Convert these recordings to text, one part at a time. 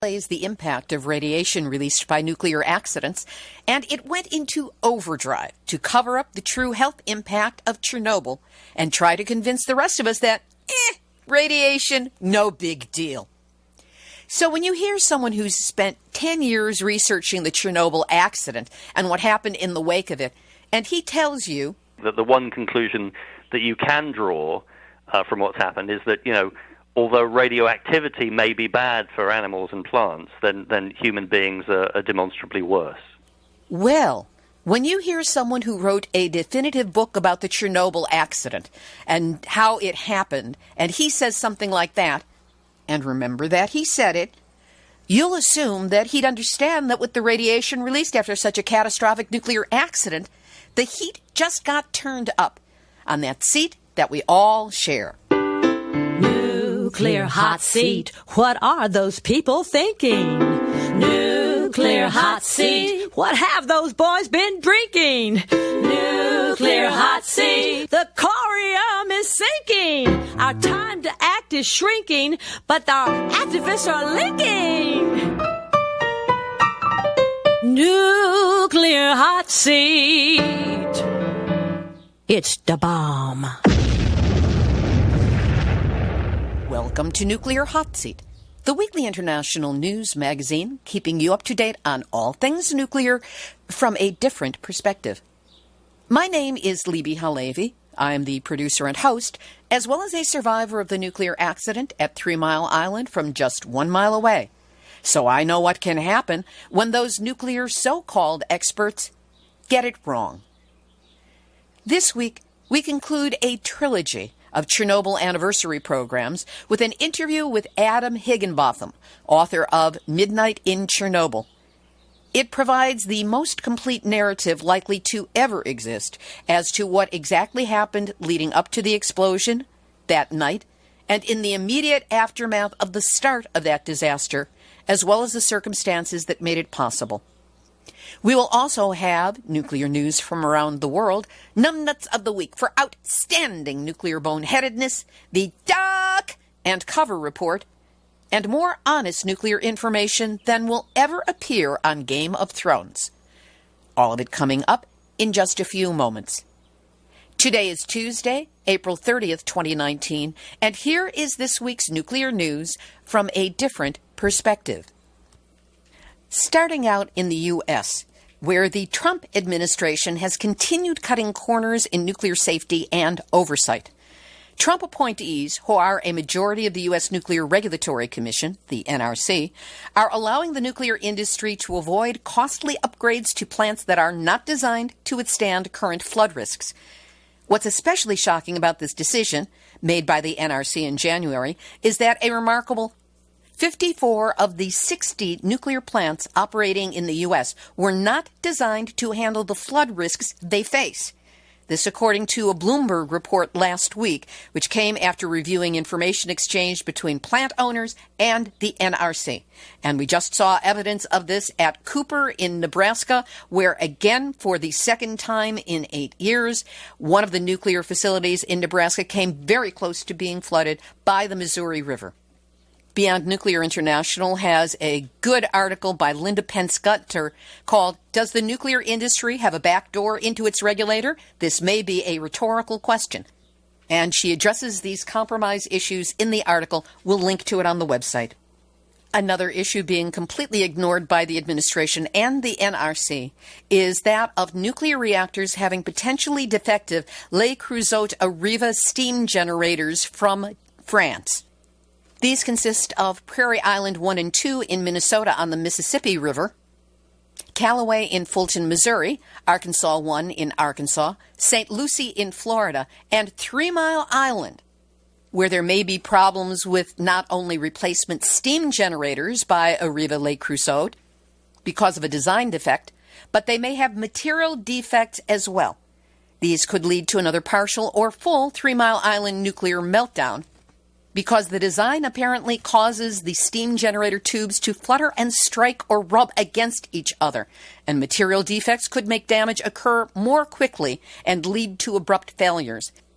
Is the impact of radiation released by nuclear accidents, and it went into overdrive to cover up the true health impact of Chernobyl and try to convince the rest of us that, radiation, no big deal. So when you hear someone who's spent 10 years researching the Chernobyl accident and what happened in the wake of it, and he tells you that the one conclusion that you can draw from what's happened is that, although radioactivity may be bad for animals and plants, then human beings are demonstrably worse. Well, when you hear someone who wrote a definitive book about the Chernobyl accident and how it happened, and he says something like that, and remember that he said it, you'll assume that he'd understand that with the radiation released after such a catastrophic nuclear accident, the heat just got turned up on that seat that we all share. Nuclear hot seat, what are those people thinking? Nuclear hot seat, what have those boys been drinking? Nuclear hot seat, the corium is sinking. Our time to act is shrinking, but our activists are linking. Nuclear hot seat, it's the bomb. Welcome to Nuclear Hot Seat, the weekly international news magazine keeping you up to date on all things nuclear from a different perspective. My name is Libbe HaLevy. I am the producer and host, as well as a survivor of the nuclear accident at 3 Mile Island from just 1 mile away. So I know what can happen when those nuclear so-called experts get it wrong. This week, we conclude a trilogy of Chernobyl anniversary programs with an interview with Adam Higginbotham, author of Midnight in Chernobyl. It provides the most complete narrative likely to ever exist as to what exactly happened leading up to the explosion that night and in the immediate aftermath of the start of that disaster, as well as the circumstances that made it possible. We will also have nuclear news from around the world, numbnuts of the week for outstanding nuclear boneheadedness, the duck and cover report, and more honest nuclear information than will ever appear on Game of Thrones. All of it coming up in just a few moments. Today is Tuesday, April 30th, 2019, and here is this week's nuclear news from a different perspective. Starting out in the U.S., where the Trump administration has continued cutting corners in nuclear safety and oversight. Trump appointees, who are a majority of the U.S. Nuclear Regulatory Commission, the NRC, are allowing the nuclear industry to avoid costly upgrades to plants that are not designed to withstand current flood risks. What's especially shocking about this decision, made by the NRC in January, is that a remarkable 54 of the 60 nuclear plants operating in the U.S. were not designed to handle the flood risks they face. This according to a Bloomberg report last week, which came after reviewing information exchanged between plant owners and the NRC. And we just saw evidence of this at Cooper in Nebraska, where again, for the second time in 8 years, one of the nuclear facilities in Nebraska came very close to being flooded by the Missouri River. Beyond Nuclear International has a good article by Linda Pence-Gunter called, "Does the Nuclear Industry Have a Back Door into its Regulator? This may be a rhetorical question." And she addresses these compromise issues in the article. We'll link to it on the website. Another issue being completely ignored by the administration and the NRC is that of nuclear reactors having potentially defective Le Creusot Areva steam generators from France. These consist of Prairie Island 1 and 2 in Minnesota on the Mississippi River, Callaway in Fulton, Missouri, Arkansas 1 in Arkansas, St. Lucie in Florida, and 3 Mile Island, where there may be problems with not only replacement steam generators by Areva Le Creusot because of a design defect, but they may have material defects as well. These could lead to another partial or full 3 Mile Island nuclear meltdown, because the design apparently causes the steam generator tubes to flutter and strike or rub against each other, and material defects could make damage occur more quickly and lead to abrupt failures.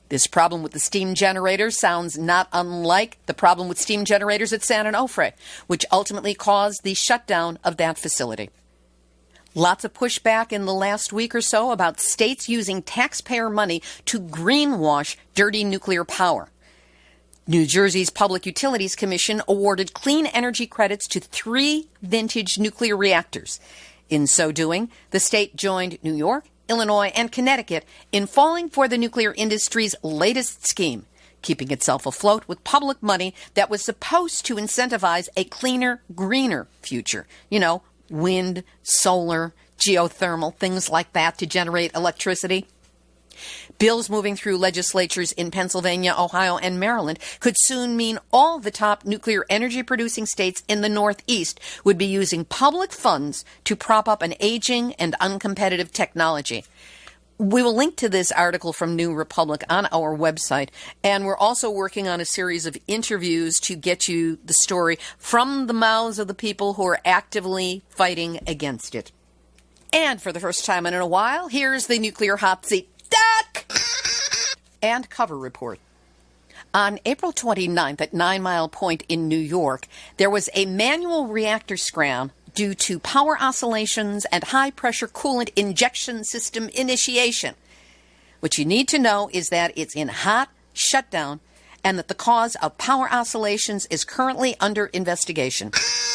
This problem with the steam generators sounds not unlike the problem with steam generators at San Onofre, which ultimately caused the shutdown of that facility. Lots of pushback in the last week or so about states using taxpayer money to greenwash dirty nuclear power. New Jersey's Public Utilities Commission awarded clean energy credits to 3 vintage nuclear reactors. In so doing, the state joined New York, Illinois, and Connecticut in falling for the nuclear industry's latest scheme, keeping itself afloat with public money that was supposed to incentivize a cleaner, greener future. You know, wind, solar, geothermal, things like that to generate electricity. Bills moving through legislatures in Pennsylvania, Ohio, and Maryland could soon mean all the top nuclear energy-producing states in the Northeast would be using public funds to prop up an aging and uncompetitive technology. We will link to this article from New Republic on our website, and we're also working on a series of interviews to get you the story from the mouths of the people who are actively fighting against it. And for the first time in a while, here's the Nuclear Hot Seat Duck and cover report. On April 29th at 9 Mile Point in New York, there was a manual reactor scram due to power oscillations and high-pressure coolant injection system initiation. What you need to know is that it's in hot shutdown and that the cause of power oscillations is currently under investigation.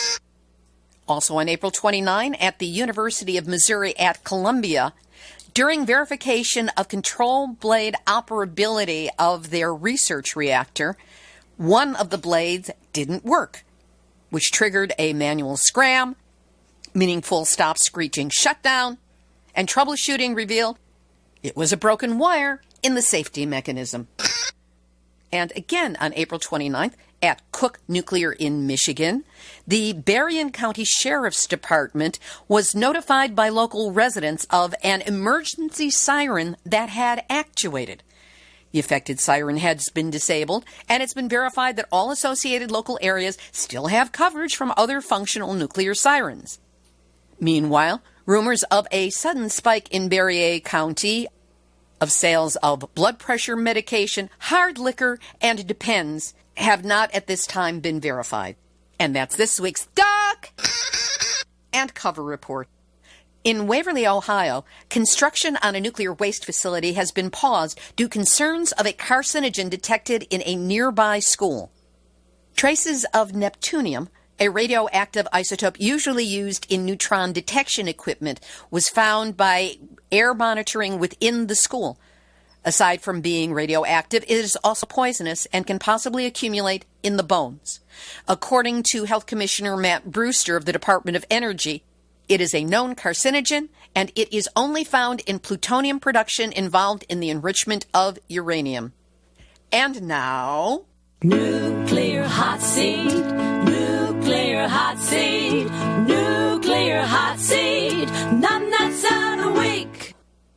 Also on April 29, at the University of Missouri at Columbia, during verification of control blade operability of their research reactor, one of the blades didn't work, which triggered a manual scram, meaning full stop screeching shutdown, and troubleshooting revealed it was a broken wire in the safety mechanism. And again on April 29th, at Cook Nuclear in Michigan, the Berrien County Sheriff's Department was notified by local residents of an emergency siren that had actuated. The affected siren has been disabled, and it's been verified that all associated local areas still have coverage from other functional nuclear sirens. Meanwhile, rumors of a sudden spike in Berrien County of sales of blood pressure medication, hard liquor, and Depends have not at this time been verified. And that's this week's Duck and Cover Report. In Waverly, Ohio, construction on a nuclear waste facility has been paused due to concerns of a carcinogen detected in a nearby school. Traces of neptunium, a radioactive isotope usually used in neutron detection equipment, was found by air monitoring within the school. Aside from being radioactive, it is also poisonous and can possibly accumulate in the bones. According to Health Commissioner Matt Brewster of the Department of Energy, it is a known carcinogen, and it is only found in plutonium production involved in the enrichment of uranium. And now, Nuclear Hot Seat, Nuclear Hot Seat, Nuclear Hot Seat, numbnuts of the week.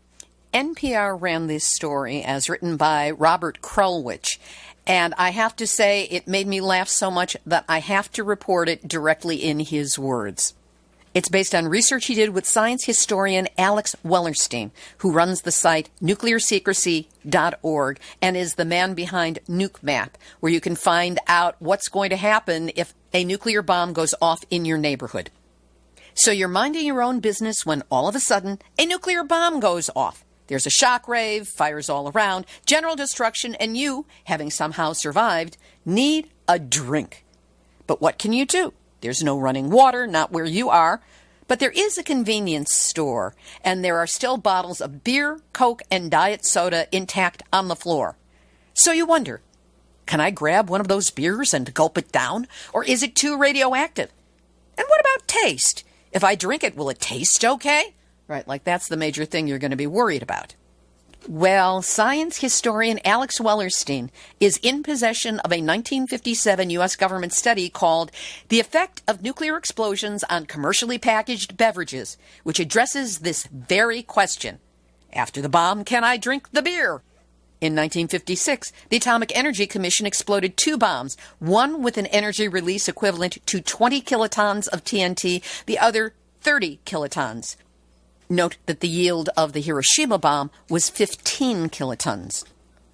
NPR ran this story as written by Robert Krulwich, and I have to say it made me laugh so much that I have to report it directly in his words. It's based on research he did with science historian Alex Wellerstein, who runs the site nuclearsecrecy.org and is the man behind Nuke Map, where you can find out what's going to happen if a nuclear bomb goes off in your neighborhood. So you're minding your own business when all of a sudden a nuclear bomb goes off. There's a shockwave, fires all around, general destruction, and you, having somehow survived, need a drink. But what can you do? There's no running water, not where you are, but there is a convenience store, and there are still bottles of beer, Coke, and diet soda intact on the floor. So you wonder, can I grab one of those beers and gulp it down, or is it too radioactive? And what about taste? If I drink it, will it taste okay? Right, like that's the major thing you're going to be worried about. Well, science historian Alex Wellerstein is in possession of a 1957 U.S. government study called The Effect of Nuclear Explosions on Commercially Packaged Beverages, which addresses this very question. After the bomb, can I drink the beer? In 1956, the Atomic Energy Commission exploded 2 bombs, one with an energy release equivalent to 20 kilotons of TNT, the other 30 kilotons. Note that the yield of the Hiroshima bomb was 15 kilotons.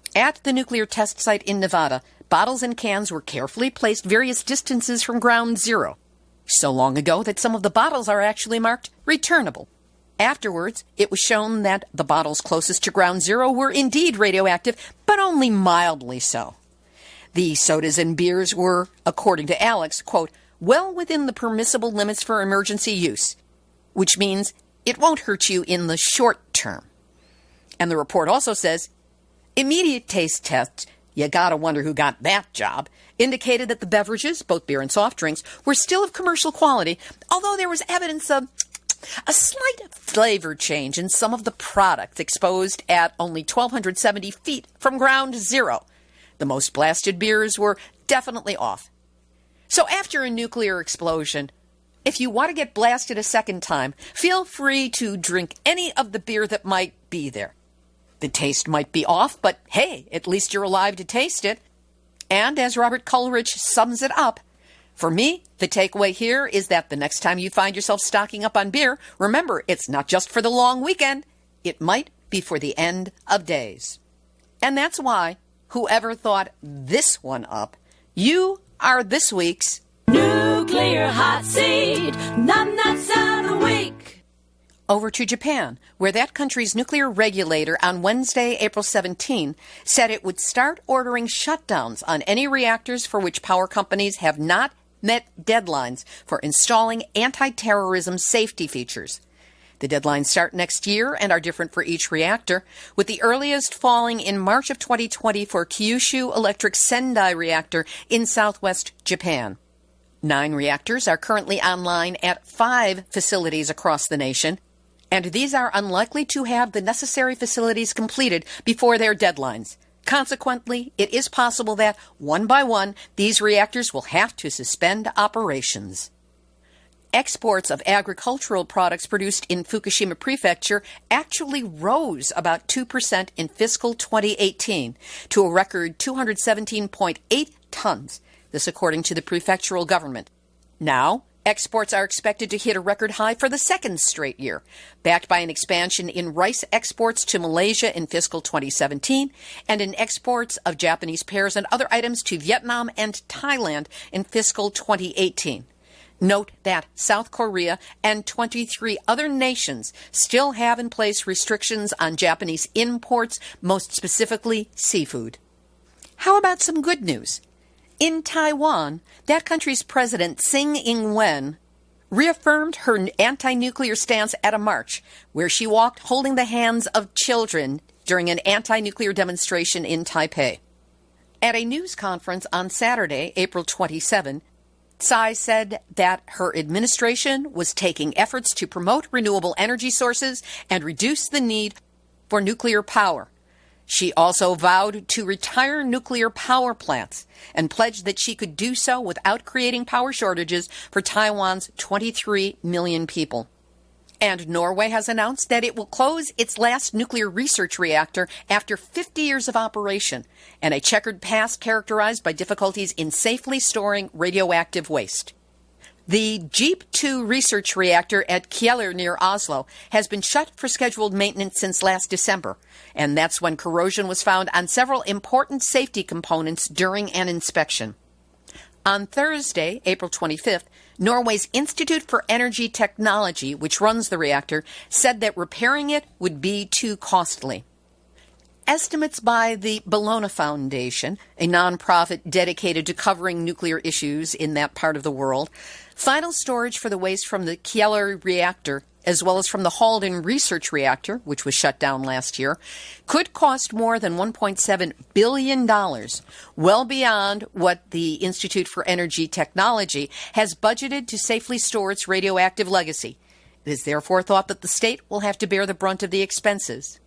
At the nuclear test site in Nevada, bottles and cans were carefully placed various distances from ground zero, so long ago that some of the bottles are actually marked returnable. Afterwards, it was shown that the bottles closest to ground zero were indeed radioactive, but only mildly so. The sodas and beers were, according to Alex, quote, well within the permissible limits for emergency use, which means it won't hurt you in the short term. And the report also says, immediate taste tests, you gotta wonder who got that job, indicated that the beverages, both beer and soft drinks, were still of commercial quality, although there was evidence of a slight flavor change in some of the products exposed at only 1,270 feet from ground zero. The most blasted beers were definitely off. So after a nuclear explosion, if you want to get blasted a second time, feel free to drink any of the beer that might be there. The taste might be off, but hey, at least you're alive to taste it. And as Robert Coleridge sums it up, for me, the takeaway here is that the next time you find yourself stocking up on beer, remember, it's not just for the long weekend. It might be for the end of days. And that's why, whoever thought this one up, you are this week's Nuclear Hot Seat Numbnuts of the Week. Over to Japan, where that country's nuclear regulator on Wednesday, April 17, said it would start ordering shutdowns on any reactors for which power companies have not met deadlines for installing anti-terrorism safety features. The deadlines start next year and are different for each reactor, with the earliest falling in March of 2020 for Kyushu Electric Sendai reactor in southwest Japan. 9 reactors are currently online at 5 facilities across the nation, and these are unlikely to have the necessary facilities completed before their deadlines. Consequently, it is possible that, one by one, these reactors will have to suspend operations. Exports of agricultural products produced in Fukushima Prefecture actually rose about 2% in fiscal 2018 to a record 217.8 tons, this according to the prefectural government. Now, exports are expected to hit a record high for the second straight year, backed by an expansion in rice exports to Malaysia in fiscal 2017 and in exports of Japanese pears and other items to Vietnam and Thailand in fiscal 2018. Note that South Korea and 23 other nations still have in place restrictions on Japanese imports, most specifically seafood. How about some good news? In Taiwan, that country's president, Tsing Ing-wen, reaffirmed her anti-nuclear stance at a march where she walked holding the hands of children during an anti-nuclear demonstration in Taipei. At a news conference on Saturday, April 27, Tsai said that her administration was taking efforts to promote renewable energy sources and reduce the need for nuclear power. She also vowed to retire nuclear power plants and pledged that she could do so without creating power shortages for Taiwan's 23 million people. And Norway has announced that it will close its last nuclear research reactor after 50 years of operation and a checkered past characterized by difficulties in safely storing radioactive waste. The Jeep 2 research reactor at Kjeller near Oslo has been shut for scheduled maintenance since last December, and that's when corrosion was found on several important safety components during an inspection. On Thursday, April 25th, Norway's Institute for Energy Technology, which runs the reactor, said that repairing it would be too costly. Estimates by the Bellona Foundation, a nonprofit dedicated to covering nuclear issues in that part of the world, final storage for the waste from the Kjeller reactor, as well as from the Halden research reactor, which was shut down last year, could cost more than $1.7 billion, well beyond what the Institute for Energy Technology has budgeted to safely store its radioactive legacy. It is therefore thought that the state will have to bear the brunt of the expenses.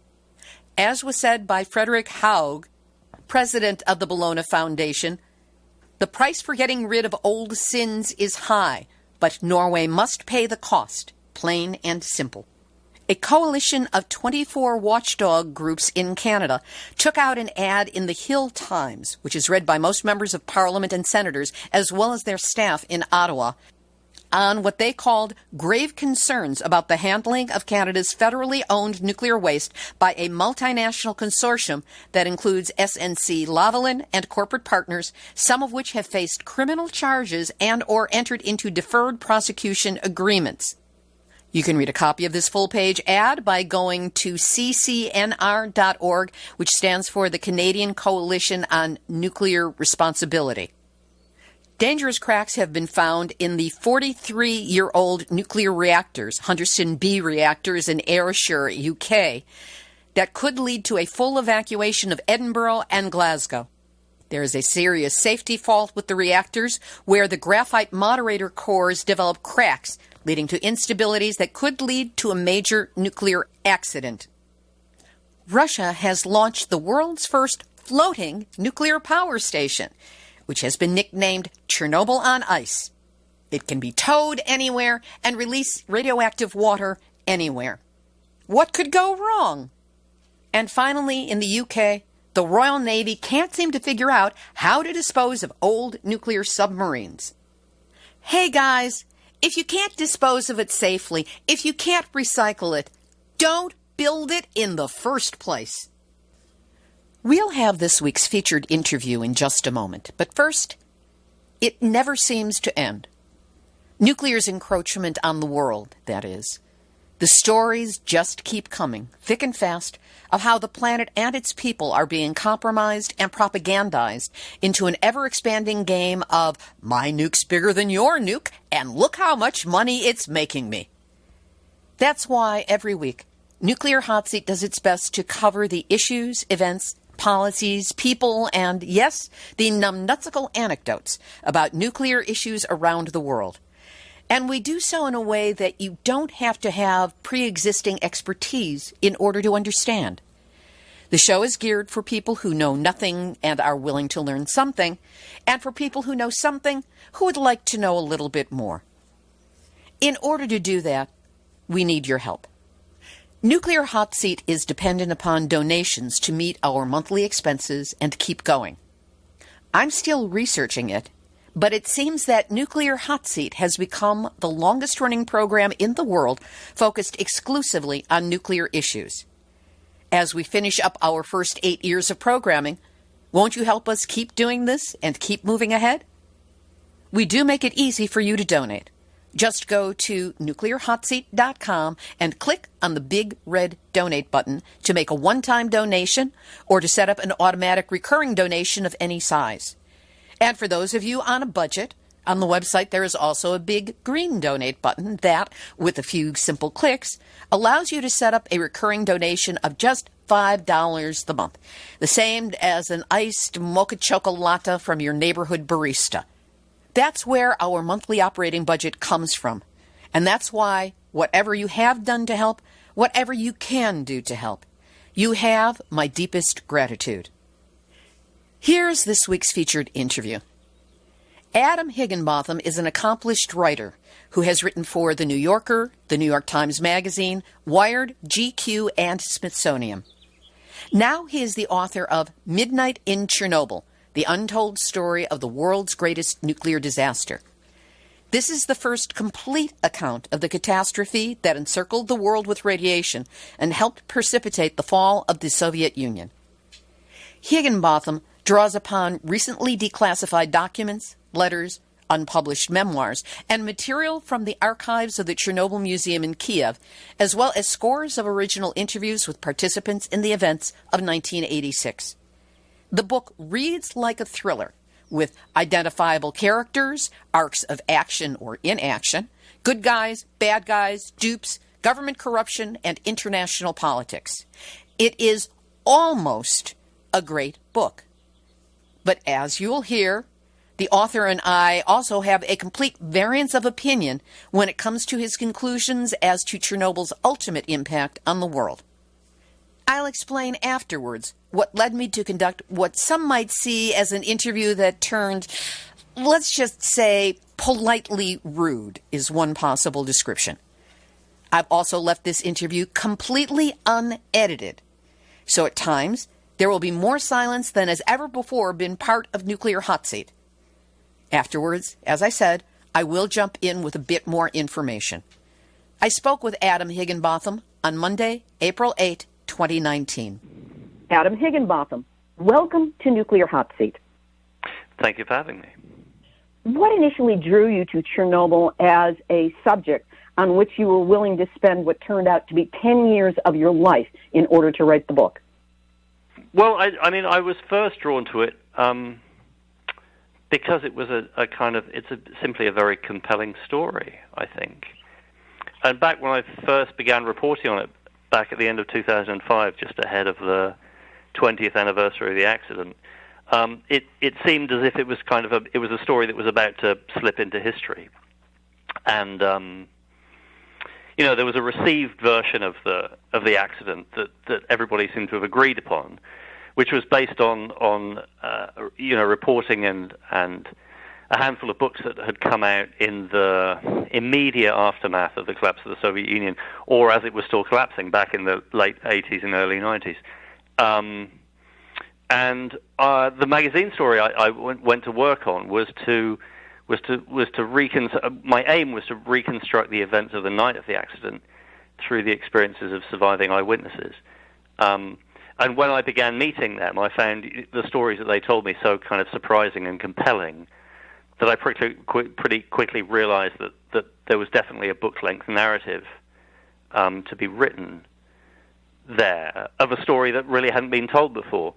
As was said by Frederick Haug, president of the Bellona Foundation, the price for getting rid of old sins is high, but Norway must pay the cost, plain and simple. A coalition of 24 watchdog groups in Canada took out an ad in the Hill Times, which is read by most members of Parliament and senators, as well as their staff in Ottawa, on what they called grave concerns about the handling of Canada's federally owned nuclear waste by a multinational consortium that includes SNC-Lavalin and corporate partners, some of which have faced criminal charges and or entered into deferred prosecution agreements. You can read a copy of this full-page ad by going to ccnr.org, which stands for the Canadian Coalition on Nuclear Responsibility. Dangerous cracks have been found in the 43-year-old nuclear reactors, Hunterston B reactors in Ayrshire, UK, that could lead to a full evacuation of Edinburgh and Glasgow. There is a serious safety fault with the reactors where the graphite moderator cores develop cracks, leading to instabilities that could lead to a major nuclear accident. Russia has launched the world's first floating nuclear power station, which has been nicknamed Chernobyl on Ice. It can be towed anywhere and release radioactive water anywhere. What could go wrong? And finally, in the UK, the Royal Navy can't seem to figure out how to dispose of old nuclear submarines. Hey guys, if you can't dispose of it safely, if you can't recycle it, don't build it in the first place. We'll have this week's featured interview in just a moment, but first, it never seems to end. Nuclear's encroachment on the world, that is. The stories just keep coming, thick and fast, of how the planet and its people are being compromised and propagandized into an ever-expanding game of, my nuke's bigger than your nuke, and look how much money it's making me. That's why every week, Nuclear Hot Seat does its best to cover the issues, events, policies, people, and, yes, the numbnutsical anecdotes about nuclear issues around the world. And we do so in a way that you don't have to have pre-existing expertise in order to understand. The show is geared for people who know nothing and are willing to learn something, and for people who know something who would like to know a little bit more. In order to do that, we need your help. Nuclear Hot Seat is dependent upon donations to meet our monthly expenses and keep going. I'm still researching it, but it seems that Nuclear Hot Seat has become the longest-running program in the world focused exclusively on nuclear issues. As we finish up our first 8 years of programming, won't you help us keep doing this and keep moving ahead? We do make it easy for you to donate. Just go to nuclearhotseat.com and click on the big red donate button to make a one-time donation or to set up an automatic recurring donation of any size. And for those of you on a budget, on the website there is also a big green donate button that, with a few simple clicks, allows you to set up a recurring donation of just $5 a month, the same as an iced mocha chocolate from your neighborhood barista. That's where our monthly operating budget comes from. And that's why, whatever you have done to help, whatever you can do to help, you have my deepest gratitude. Here's this week's featured interview. Adam Higginbotham is an accomplished writer who has written for The New Yorker, The New York Times Magazine, Wired, GQ, and Smithsonian. Now he is the author of Midnight in Chernobyl, The Untold Story of the World's Greatest Nuclear Disaster. This is the first complete account of the catastrophe that encircled the world with radiation and helped precipitate the fall of the Soviet Union. Higginbotham draws upon recently declassified documents, letters, unpublished memoirs, and material from the archives of the Chernobyl Museum in Kiev, as well as scores of original interviews with participants in the events of 1986. The book reads like a thriller, with identifiable characters, arcs of action or inaction, good guys, bad guys, dupes, government corruption, and international politics. It is almost a great book. But as you will hear, the author and I also have a complete variance of opinion when it comes to his conclusions as to Chernobyl's ultimate impact on the world. I'll explain afterwards what led me to conduct what some might see as an interview that turned, let's just say, politely rude is one possible description. I've also left this interview completely unedited. So at times, there will be more silence than has ever before been part of Nuclear Hot Seat. Afterwards, as I said, I will jump in with a bit more information. I spoke with Adam Higginbotham on Monday, April 8, 2019. Adam Higginbotham, welcome to Nuclear Hot Seat. Thank you for having me. What initially drew you to Chernobyl as a subject on which you were willing to spend what turned out to be 10 years of your life in order to write the book? Well, I was first drawn to it because it was simply a very compelling story, I think. And back when I first began reporting on it, back at the end of 2005, just ahead of the 20th anniversary of the accident, it seemed as if it was it was a story that was about to slip into history. And there was a received version of the accident that everybody seemed to have agreed upon, which was based on reporting and a handful of books that had come out in the immediate aftermath of the collapse of the Soviet Union, or as it was still collapsing back in the late 80s and early 90s. And the magazine story I went to work on was to my aim was to reconstruct the events of the night of the accident through the experiences of surviving eyewitnesses. And when I began meeting them, I found the stories that they told me so kind of surprising and compelling that I pretty quickly realized that there was definitely a book-length narrative to be written there of a story that really hadn't been told before.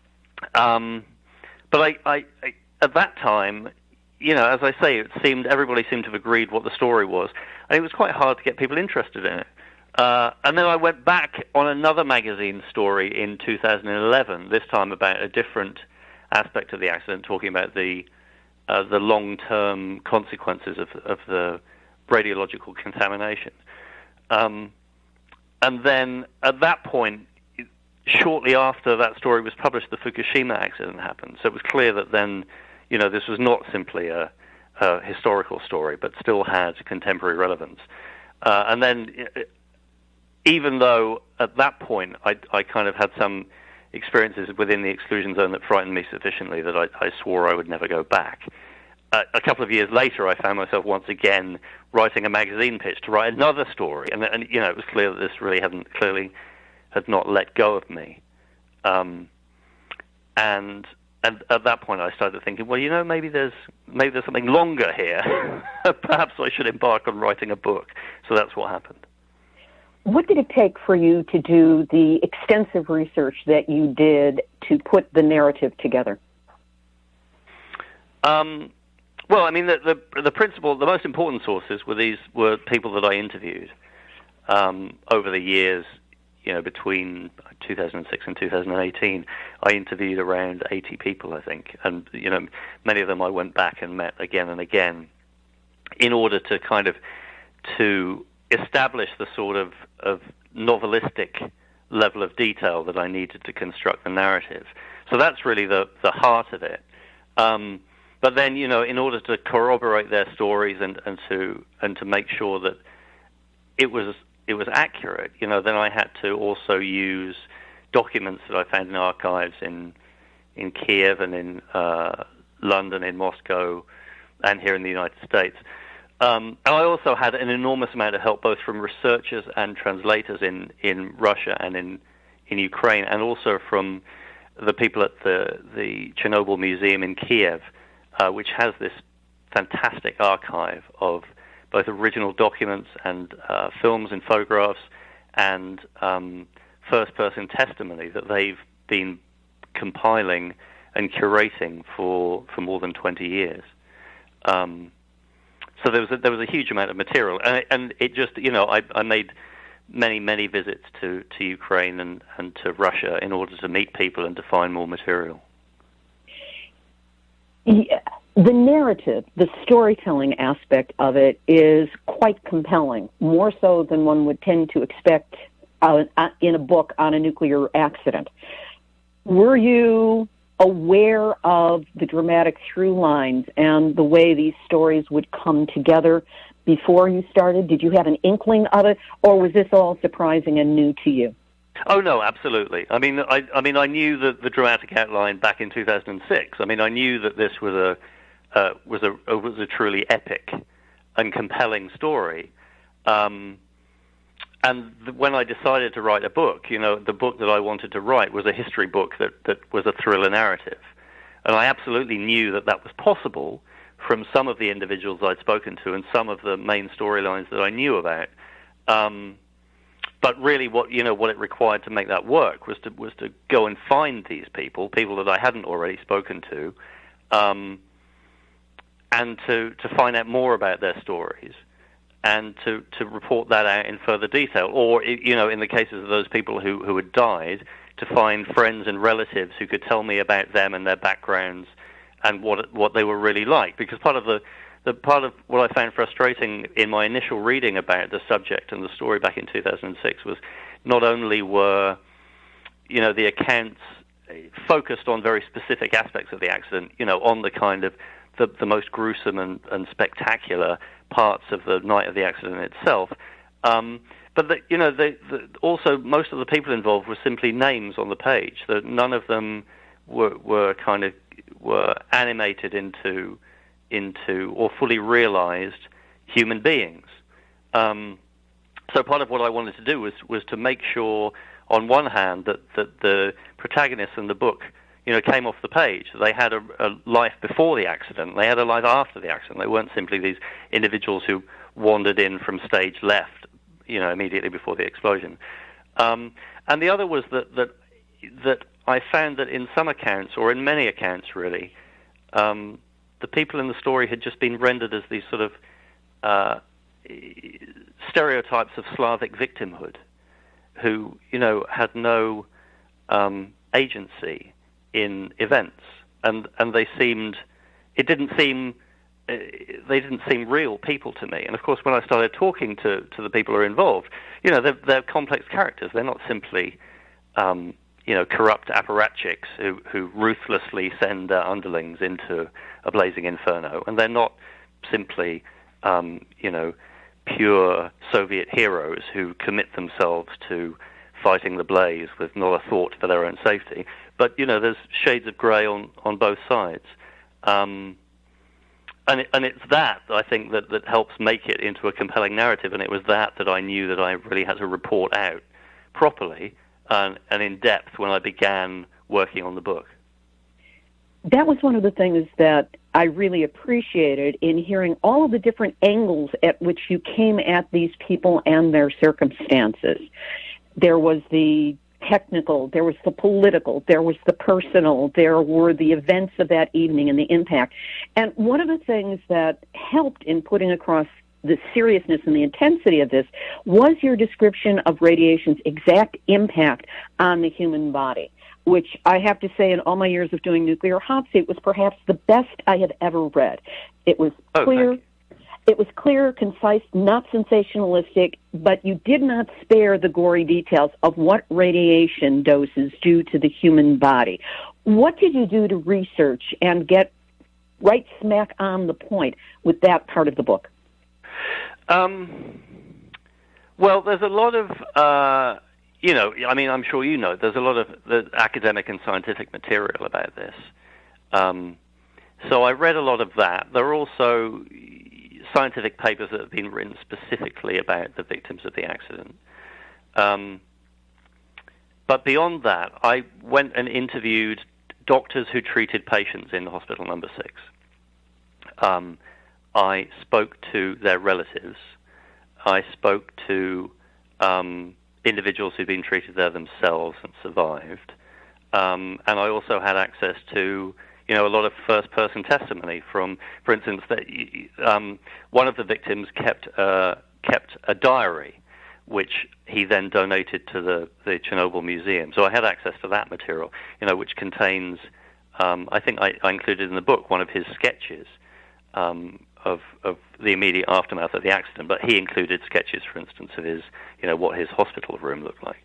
But I at that time, as I say, everybody seemed to have agreed what the story was, and it was quite hard to get people interested in it. And then I went back on another magazine story in 2011, this time about a different aspect of the accident, talking about the long-term consequences of the radiological contamination. And then at that point, shortly after that story was published, the Fukushima accident happened. So it was clear that then, this was not simply a historical story, but still had contemporary relevance. And then, even though at that point I kind of had some experiences within the exclusion zone that frightened me sufficiently that I swore I would never go back. A couple of years later, I found myself once again writing a magazine pitch to write another story, and it was clear that this really had not let go of me. And at that point, I started thinking, well, maybe there's something longer here. Perhaps I should embark on writing a book. So that's what happened. What did it take for you to do the extensive research that you did to put the narrative together? Well, I mean, the most important sources were people that I interviewed over the years. Between 2006 and 2018, I interviewed around 80 people, I think, and many of them I went back and met again and again, in order to establish the sort of novelistic level of detail that I needed to construct the narrative. So that's really the heart of it. But then, in order to corroborate their stories and to make sure that it was accurate, then I had to also use documents that I found in archives in Kiev and in London, in Moscow, and here in the United States. And I also had an enormous amount of help both from researchers and translators in Russia and in Ukraine, and also from the people at the Chernobyl Museum in Kiev, which has this fantastic archive of both original documents and films and photographs and first-person testimony that they've been compiling and curating for more than 20 years. So there was a huge amount of material, and it just I made many visits to Ukraine and to Russia in order to meet people and to find more material. Yeah. The narrative, the storytelling aspect of it is quite compelling, more so than one would tend to expect in a book on a nuclear accident. Were you aware of the dramatic through lines and the way these stories would come together before you started? Did you have an inkling of it, or was this all surprising and new to you? Oh no, absolutely. I mean, I knew the dramatic outline back in 2006. I mean, I knew that this was a was a truly epic and compelling story. When I decided to write a book, the book that I wanted to write was a history book that was a thriller narrative. And I absolutely knew that was possible from some of the individuals I'd spoken to and some of the main storylines that I knew about. But really what it required to make that work was to go and find these people that I hadn't already spoken to, and to find out more about their stories, and to report that out in further detail, or in the cases of those people who had died, to find friends and relatives who could tell me about them and their backgrounds and what they were really like. Because part of what I found frustrating in my initial reading about the subject and the story back in 2006 was not only were the accounts focused on very specific aspects of the accident, on the kind of the most gruesome and spectacular parts of the night of the accident itself, but also most of the people involved were simply names on the page. That none of them were animated into or fully realized human beings. So part of what I wanted to do was to make sure, on one hand, that the protagonists in the book came off the page. They had a life before the accident. They had a life after the accident. They weren't simply these individuals who wandered in from stage left, immediately before the explosion. And the other was that I found that in some accounts, or in many accounts really, the people in the story had just been rendered as these sort of stereotypes of Slavic victimhood, who had no agency in events, and they didn't seem real people to me. And of course, when I started talking to the people who are involved, they're complex characters. They're not simply corrupt apparatchiks who ruthlessly send their underlings into a blazing inferno, and they're not simply pure Soviet heroes who commit themselves to fighting the blaze with not a thought for their own safety. But there's shades of grey on both sides, and it's that I think that helps make it into a compelling narrative. And it was that I knew that I really had to report out properly and in depth when I began working on the book. That was one of the things that I really appreciated in hearing all of the different angles at which you came at these people and their circumstances. There was the technical, there was the political, there was the personal, there were the events of that evening and the impact. And one of the things that helped in putting across the seriousness and the intensity of this was your description of radiation's exact impact on the human body, which I have to say in all my years of doing Nuclear Hot Seat was perhaps the best I had ever read. It was clear. It was clear, concise, not sensationalistic, but you did not spare the gory details of what radiation doses do to the human body. What did you do to research and get right smack on the point with that part of the book? Well, there's a lot of, I'm sure there's a lot of academic and scientific material about this. So I read a lot of that. There are also scientific papers that have been written specifically about the victims of the accident. But beyond that, I went and interviewed doctors who treated patients in Hospital Number 6. I spoke to their relatives. I spoke to individuals who'd been treated there themselves and survived. And I also had access to a lot of first-person testimony from, for instance, that one of the victims kept a diary, which he then donated to the Chernobyl Museum. So I had access to that material, which contains, I think I included in the book one of his sketches of the immediate aftermath of the accident, but he included sketches, for instance, of his, what his hospital room looked like.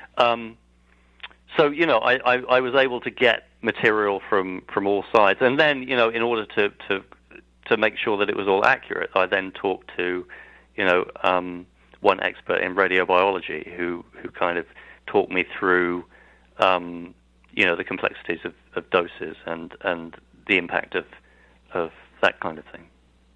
So, I was able to get material from all sides. And then, in order to make sure that it was all accurate, I then talked to, one expert in radiobiology who kind of talked me through, the complexities of doses and the impact of that kind of thing.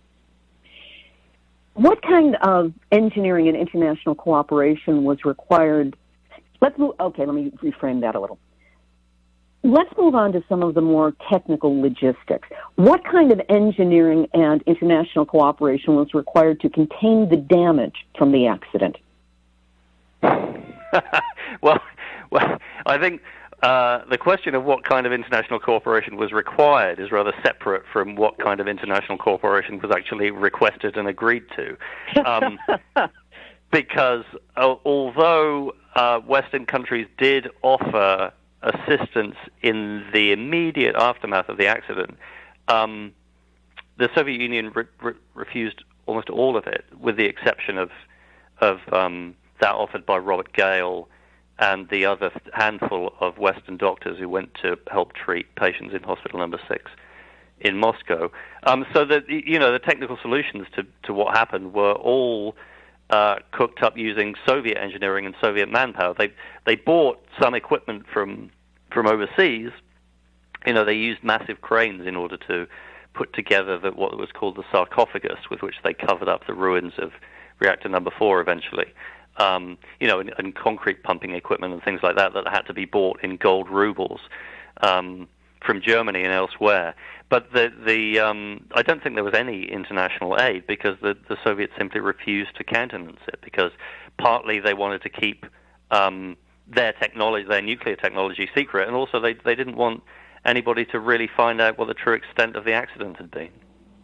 What kind of engineering and international cooperation was required? Let me reframe that a little. Let's move on to some of the more technical logistics. What kind of engineering and international cooperation was required to contain the damage from the accident? well, I think the question of what kind of international cooperation was required is rather separate from what kind of international cooperation was actually requested and agreed to. Because although Western countries did offer assistance in the immediate aftermath of the accident, the Soviet Union refused almost all of it, with the exception of that offered by Robert Gale and the other handful of Western doctors who went to help treat patients in Hospital Number 6 in Moscow. So that the technical solutions to what happened were all cooked up using Soviet engineering and Soviet manpower. They bought some equipment from overseas. They used massive cranes in order to put together what was called the sarcophagus, with which they covered up the ruins of reactor number 4 eventually. And concrete pumping equipment and things like that had to be bought in gold rubles from Germany and elsewhere. But I don't think there was any international aid, because the Soviets simply refused to countenance it, because partly they wanted to keep their nuclear technology secret, and also they didn't want anybody to really find out what the true extent of the accident had been.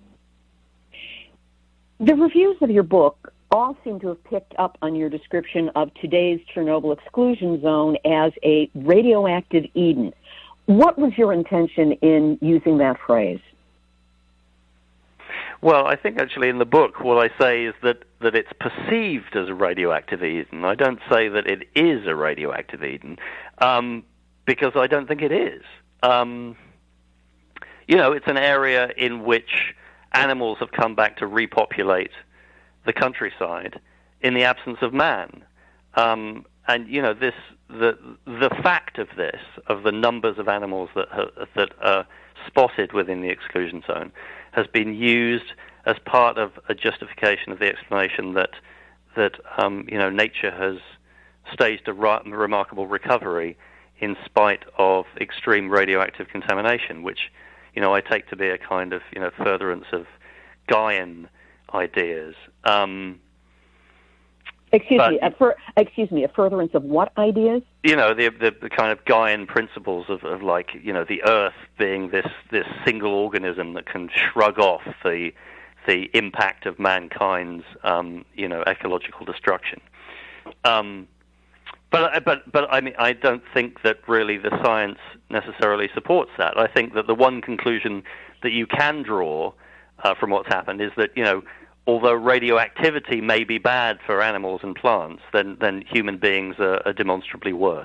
The reviews of your book all seem to have picked up on your description of today's Chernobyl exclusion zone as a radioactive Eden. What was your intention in using that phrase? Well, I think actually in the book what I say is that it's perceived as a radioactive Eden. I don't say that it is a radioactive Eden, because I don't think it is. It's an area in which animals have come back to repopulate the countryside in the absence of man. And the fact of this, of the numbers of animals that are spotted within the exclusion zone, has been used as part of a justification of the explanation that nature has staged a remarkable recovery in spite of extreme radioactive contamination, which I take to be a kind of furtherance of Gaian ideas. Excuse me, a furtherance of what ideas? The kind of Gaian principles of the Earth being this single organism that can shrug off the impact of mankind's ecological destruction. But I mean, I don't think that really the science necessarily supports that. I think that the one conclusion that you can draw from what's happened is that although radioactivity may be bad for animals and plants, then human beings are demonstrably worse.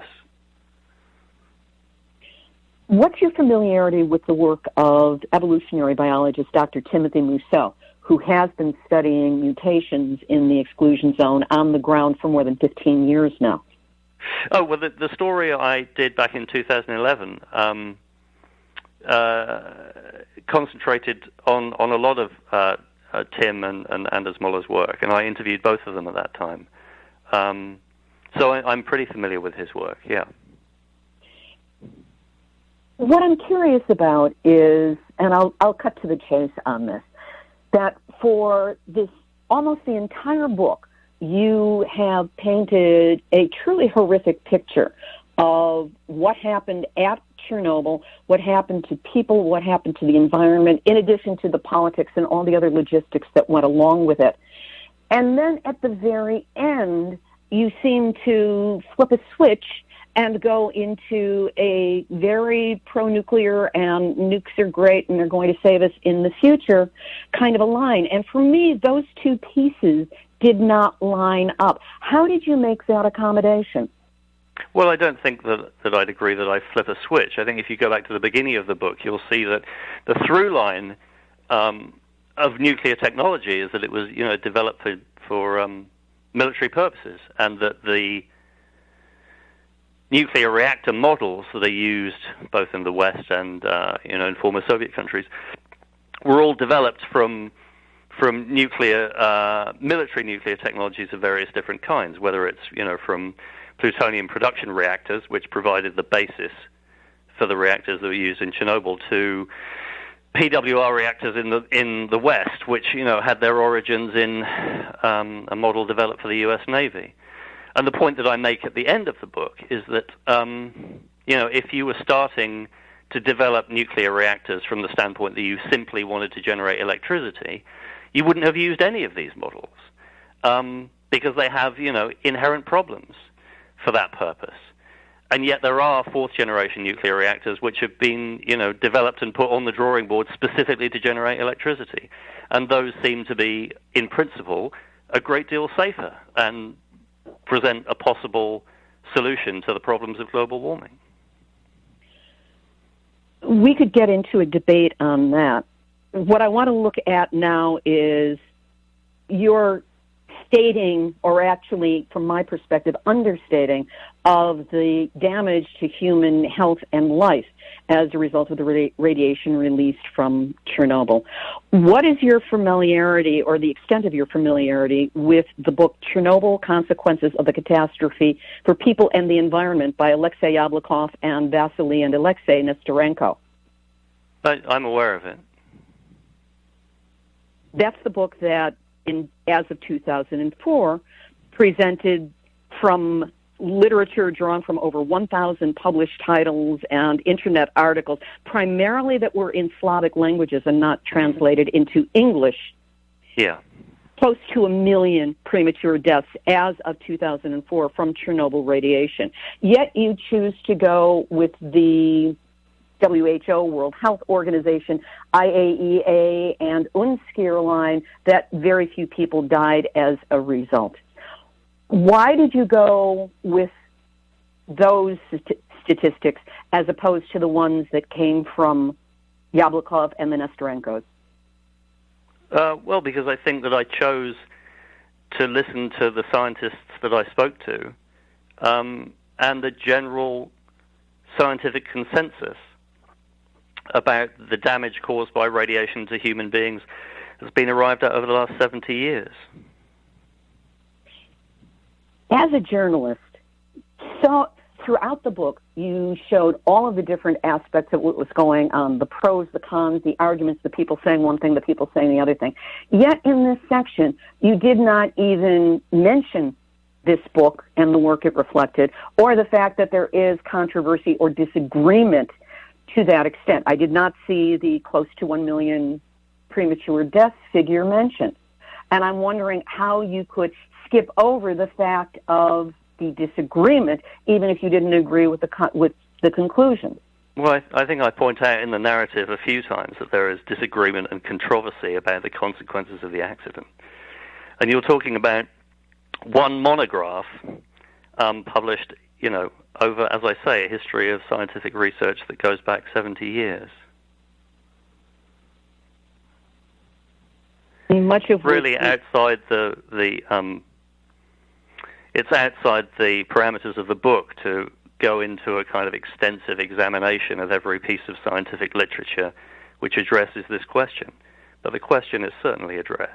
What's your familiarity with the work of evolutionary biologist Dr. Timothy Mousseau, who has been studying mutations in the exclusion zone on the ground for more than 15 years now? Oh, well, the story I did back in 2011 concentrated on a lot of Tim and Anders Muller's work, and I interviewed both of them at that time. So I'm pretty familiar with his work, yeah. What I'm curious about is, and I'll cut to the chase on this, that for this almost the entire book, you have painted a truly horrific picture of what happened at Chernobyl, what happened to people, what happened to the environment, in addition to the politics and all the other logistics that went along with it. And then at the very end, you seem to flip a switch and go into a very pro-nuclear and nukes are great and they're going to save us in the future kind of a line. And for me, those two pieces did not line up. How did you make that accommodation? Well, I don't think that I'd agree that I flip a switch. I think if you go back to the beginning of the book, you'll see that the through line of nuclear technology is that it was, developed for military purposes, and that the nuclear reactor models that are used both in the West and in former Soviet countries were all developed from military nuclear technologies of various different kinds, whether it's from plutonium production reactors, which provided the basis for the reactors that were used in Chernobyl, to PWR reactors in the West, which had their origins in a model developed for the U.S. Navy. And the point that I make at the end of the book is that if you were starting to develop nuclear reactors from the standpoint that you simply wanted to generate electricity, you wouldn't have used any of these models because they have inherent problems for that purpose. And yet there are fourth-generation nuclear reactors which have been, developed and put on the drawing board specifically to generate electricity. And those seem to be, in principle, a great deal safer and present a possible solution to the problems of global warming. We could get into a debate on that. What I want to look at now is your stating, or actually, from my perspective, understating of the damage to human health and life as a result of the radiation released from Chernobyl. What is your familiarity, or the extent of your familiarity, with the book Chernobyl: Consequences of the Catastrophe for People and the Environment by Alexei Yablokov and Vasily and Alexei Nestorenko? I'm aware of it. That's the book that, as of 2004, presented from literature drawn from over 1,000 published titles and internet articles, primarily that were in Slavic languages and not translated into English. Yeah. Close to 1 million premature deaths as of 2004 from Chernobyl radiation. Yet you choose to go with the WHO, World Health Organization, IAEA, and UNSCEAR line that very few people died as a result. Why did you go with those statistics as opposed to the ones that came from Yablokov and the Nestorenkos? Well, because I think that I chose to listen to the scientists that I spoke to, and the general scientific consensus about the damage caused by radiation to human beings has been arrived at over the last 70 years. As a journalist, so throughout the book, you showed all of the different aspects of what was going on, the pros, the cons, the arguments, the people saying one thing, the people saying the other thing. Yet in this section, you did not even mention this book and the work it reflected, or the fact that there is controversy or disagreement to that extent. I did not see the close to 1 million premature death figure mentioned. And I'm wondering how you could skip over the fact of the disagreement, even if you didn't agree with the conclusion. Well, I think I point out in the narrative a few times that there is disagreement and controversy about the consequences of the accident. And you're talking about one monograph published, over, as I say, a history of scientific research that goes back 70 years. Much of really outside it's outside the parameters of the book to go into a kind of extensive examination of every piece of scientific literature which addresses this question. But the question is certainly addressed.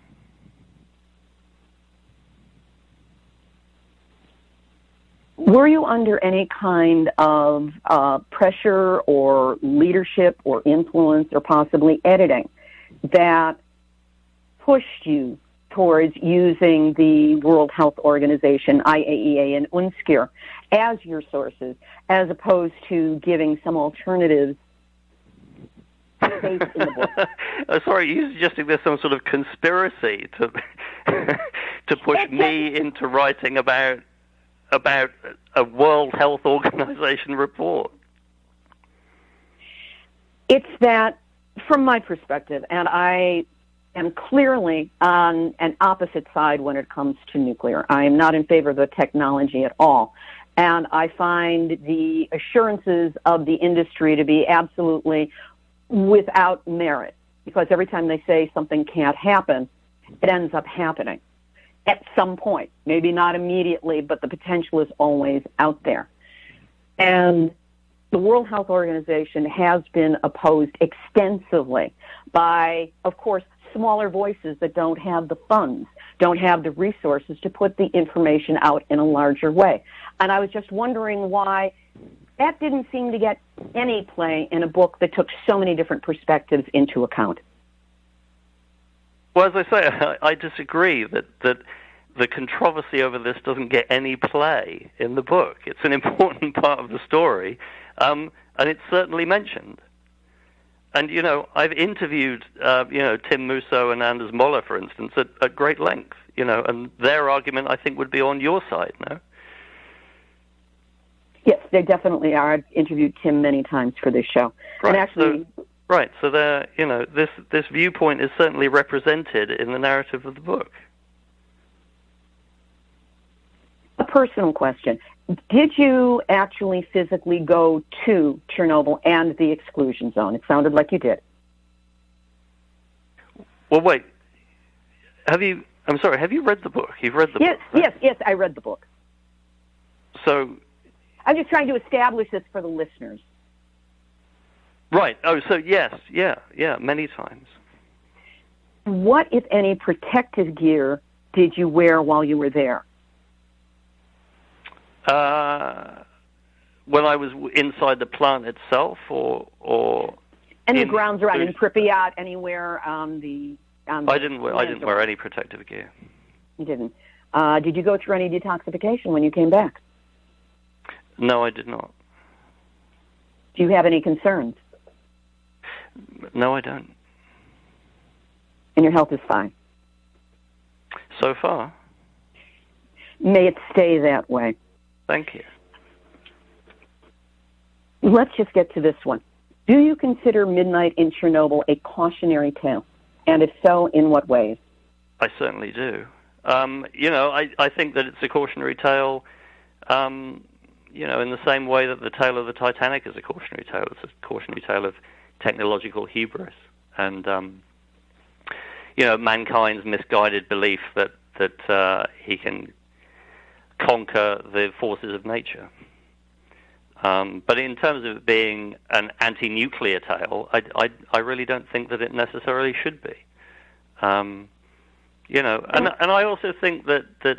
Were you under any kind of pressure or leadership or influence or possibly editing that pushed you towards using the World Health Organization, IAEA, and UNSCEAR as your sources, as opposed to giving some alternatives based in the book? Sorry, you're suggesting there's some sort of conspiracy to to push me into writing about a World Health Organization report? It's that, from my perspective, and I am clearly on an opposite side when it comes to nuclear. I am not in favor of the technology at all. And I find the assurances of the industry to be absolutely without merit, because every time they say something can't happen, it ends up happening at some point. Maybe not immediately, but the potential is always out there. And the World Health Organization has been opposed extensively by, of course, smaller voices that don't have the funds, don't have the resources to put the information out in a larger way. And I was just wondering why that didn't seem to get any play in a book that took so many different perspectives into account. Well, as I say, I disagree that the controversy over this doesn't get any play in the book. It's an important part of the story, and it's certainly mentioned. And, I've interviewed, Tim Musso and Anders Moller, for instance, at great length, and their argument, I think, would be on your side, no? Yes, they definitely are. I've interviewed Tim many times for this show. Right. And actually... So there, this viewpoint is certainly represented in the narrative of the book. A personal question. Did you actually physically go to Chernobyl and the exclusion zone? It sounded like you did. Well, wait. Have you read the book? You've read the book, right? Yes, I read the book. So... I'm just trying to establish this for the listeners. Right. Oh, so yes. Yeah, many times. What, if any, protective gear did you wear while you were there? When I was inside the plant itself, or and the grounds around in Pripyat, anywhere on the. I didn't wear any protective gear. You didn't. Did you go through any detoxification when you came back? No, I did not. Do you have any concerns? No, I don't. And your health is fine? So far. May it stay that way. Thank you. Let's just get to this one. Do you consider Midnight in Chernobyl a cautionary tale? And if so, in what ways? I certainly do. I think that it's a cautionary tale, in the same way that the tale of the Titanic is a cautionary tale. It's a cautionary tale of technological hubris and, mankind's misguided belief that he can conquer the forces of nature. But in terms of it being an anti-nuclear tale, I really don't think that it necessarily should be. And I also think that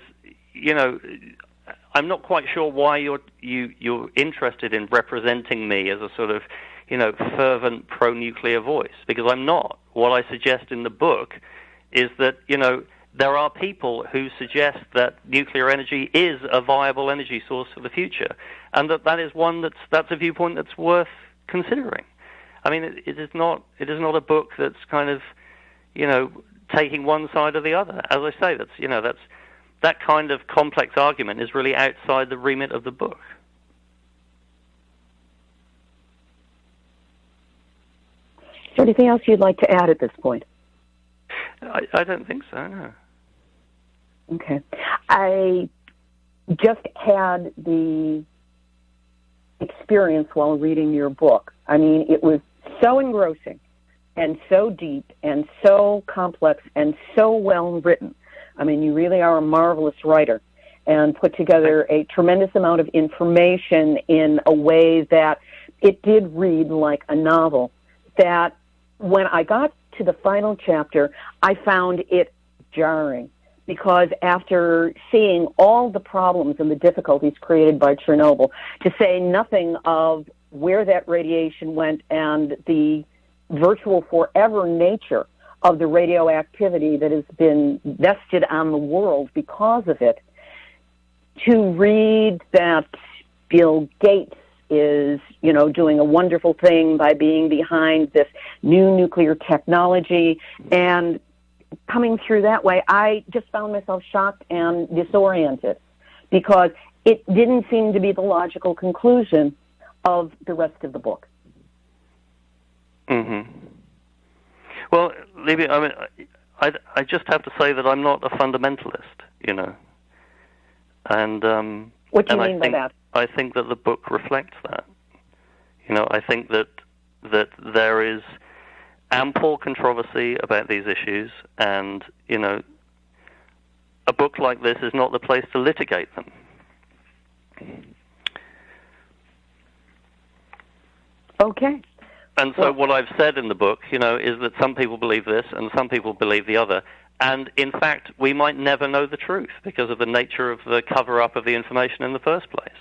I'm not quite sure why you're interested in representing me as a sort of, fervent pro-nuclear voice, because I'm not. What I suggest in the book is that, there are people who suggest that nuclear energy is a viable energy source for the future, and that is that's a viewpoint that's worth considering. I mean, it is not a book that's kind of, taking one side or the other. As I say, that's that kind of complex argument is really outside the remit of the book. Is there anything else you'd like to add at this point? I don't think so, no. Okay. I just had the experience while reading your book. I mean, it was so engrossing and so deep and so complex and so well written. I mean, you really are a marvelous writer and put together a tremendous amount of information in a way that it did read like a novel, that when I got to the final chapter, I found it jarring, because after seeing all the problems and the difficulties created by Chernobyl, to say nothing of where that radiation went and the virtual forever nature of the radioactivity that has been vested on the world because of it, to read that Bill Gates is, doing a wonderful thing by being behind this new nuclear technology, and coming through that way, I just found myself shocked and disoriented, because it didn't seem to be the logical conclusion of the rest of the book. Mm-hmm. Well, Libby, I mean, I just have to say that I'm not a fundamentalist, and what do you mean by that? I think that the book reflects that. I think that there is ample controversy about these issues, and a book like this is not the place to litigate them. Okay. And so what I've said in the book, is that some people believe this and some people believe the other. And in fact, we might never know the truth because of the nature of the cover-up of the information in the first place.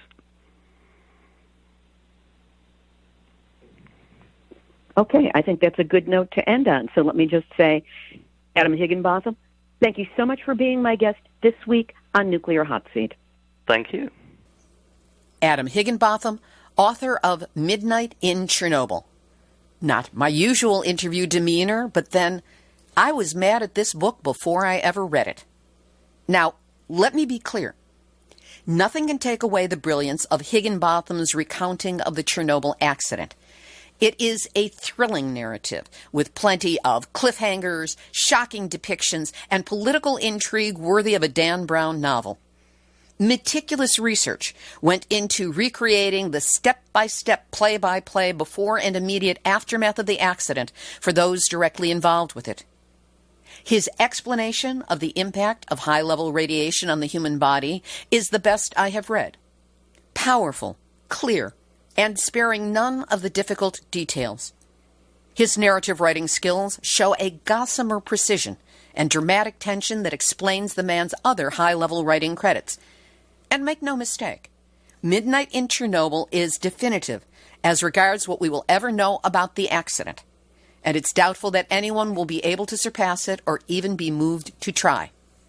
Okay, I think that's a good note to end on. So let me just say, Adam Higginbotham, thank you so much for being my guest this week on Nuclear Hot Seat. Thank you. Adam Higginbotham, author of Midnight in Chernobyl. Not my usual interview demeanor, but then I was mad at this book before I ever read it. Now, let me be clear. Nothing can take away the brilliance of Higginbotham's recounting of the Chernobyl accident. It is a thrilling narrative with plenty of cliffhangers, shocking depictions, and political intrigue worthy of a Dan Brown novel. Meticulous research went into recreating the step-by-step, play-by-play before and immediate aftermath of the accident for those directly involved with it. His explanation of the impact of high-level radiation on the human body is the best I have read. Powerful, clear, and sparing none of the difficult details. His narrative writing skills show a gossamer precision and dramatic tension that explains the man's other high-level writing credits. And make no mistake, Midnight in Chernobyl is definitive as regards what we will ever know about the accident, and it's doubtful that anyone will be able to surpass it or even be moved to try.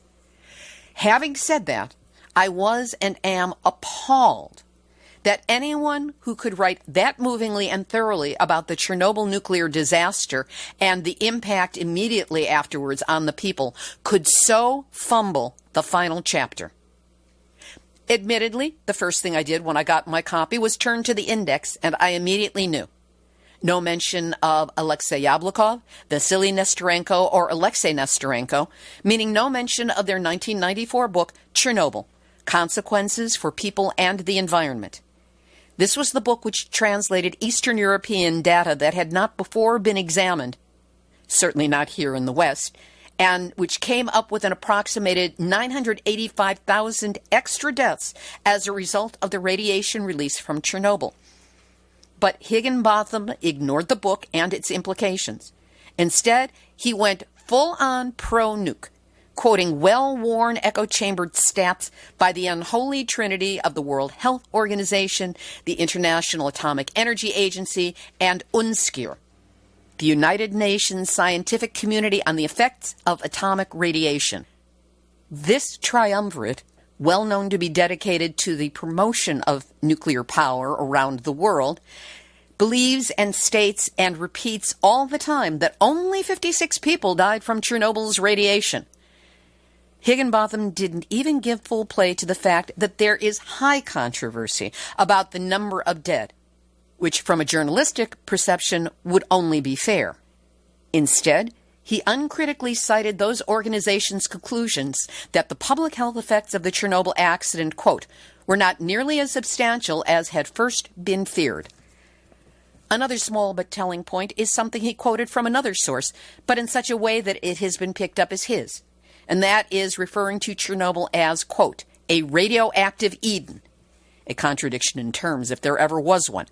Having said that, I was and am appalled that anyone who could write that movingly and thoroughly about the Chernobyl nuclear disaster and the impact immediately afterwards on the people could so fumble the final chapter. Admittedly, the first thing I did when I got my copy was turn to the index, and I immediately knew. No mention of Alexei Yablokov, Vasily Nestorenko, or Alexei Nestorenko, meaning no mention of their 1994 book, Chernobyl, Consequences for People and the Environment. This was the book which translated Eastern European data that had not before been examined, certainly not here in the West, and which came up with an approximated 985,000 extra deaths as a result of the radiation release from Chernobyl. But Higginbotham ignored the book and its implications. Instead, he went full-on pro-nuke, quoting well-worn echo-chambered stats by the unholy trinity of the World Health Organization, the International Atomic Energy Agency, and UNSCEAR, the United Nations Scientific Community on the Effects of Atomic Radiation. This triumvirate, well known to be dedicated to the promotion of nuclear power around the world, believes and states and repeats all the time that only 56 people died from Chernobyl's radiation. Higginbotham didn't even give full play to the fact that there is high controversy about the number of dead, which from a journalistic perception would only be fair. Instead, he uncritically cited those organizations' conclusions that the public health effects of the Chernobyl accident, quote, were not nearly as substantial as had first been feared. Another small but telling point is something he quoted from another source, but in such a way that it has been picked up as his, and that is referring to Chernobyl as, quote, a radioactive Eden, a contradiction in terms if there ever was one.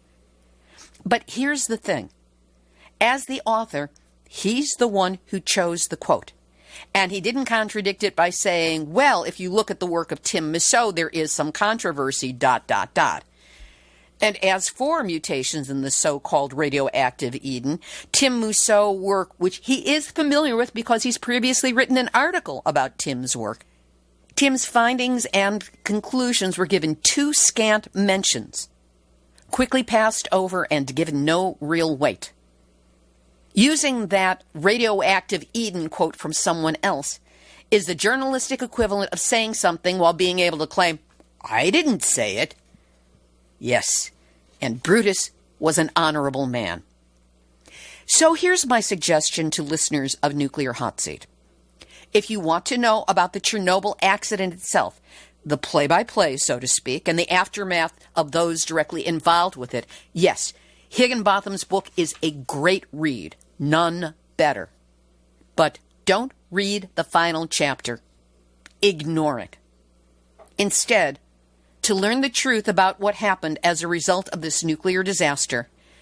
But here's the thing. As the author, he's the one who chose the quote. And he didn't contradict it by saying, well, if you look at the work of Tim Mousseau, there is some controversy, ... And as for mutations in the so-called radioactive Eden, Tim Mousseau's work, which he is familiar with because he's previously written an article about Tim's work, Tim's findings and conclusions were given too scant mentions, quickly passed over and given no real weight. Using that radioactive Eden quote from someone else is the journalistic equivalent of saying something while being able to claim, I didn't say it. Yes, and Brutus was an honorable man. So here's my suggestion to listeners of Nuclear Hot Seat. If you want to know about the Chernobyl accident itself, the play-by-play, so to speak, and the aftermath of those directly involved with it, yes, Higginbotham's book is a great read, none better. But don't read the final chapter. Ignore it. Instead, to learn the truth about what happened as a result of this nuclear disaster,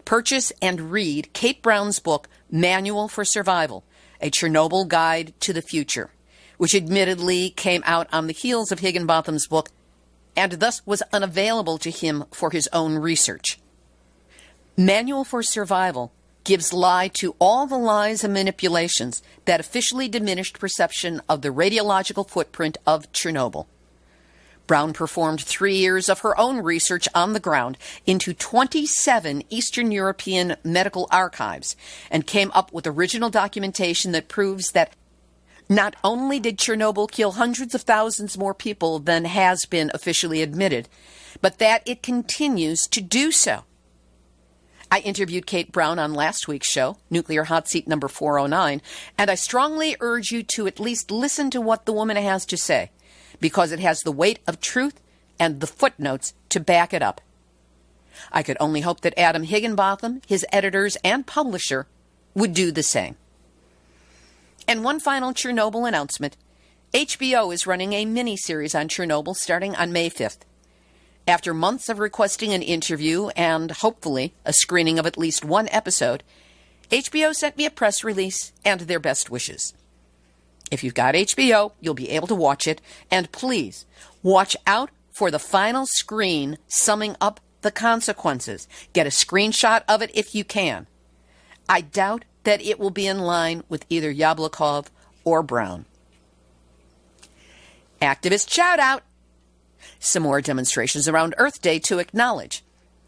purchase and read Kate Brown's book, Manual for Survival, A Chernobyl Guide to the Future, which admittedly came out on the heels of Higginbotham's book and thus was unavailable to him for his own research. Manual for Survival gives lie to all the lies and manipulations that officially diminished perception of the radiological footprint of Chernobyl. Brown performed 3 years of her own research on the ground into 27 Eastern European medical archives and came up with original documentation that proves that not only did Chernobyl kill hundreds of thousands more people than has been officially admitted, but that it continues to do so. I interviewed Kate Brown on last week's show, Nuclear Hot Seat number 409, and I strongly urge you to at least listen to what the woman has to say, because it has the weight of truth and the footnotes to back it up. I could only hope that Adam Higginbotham, his editors and publisher, would do the same. And one final Chernobyl announcement. HBO is running a mini-series on Chernobyl starting on May 5th. After months of requesting an interview and, hopefully, a screening of at least one episode, HBO sent me a press release and their best wishes. If you've got HBO, you'll be able to watch it, and please, watch out for the final screen summing up the consequences. Get a screenshot of it if you can. I doubt that it will be in line with either Yablokov or Brown. Activist shout-out. Some more demonstrations around Earth Day to acknowledge.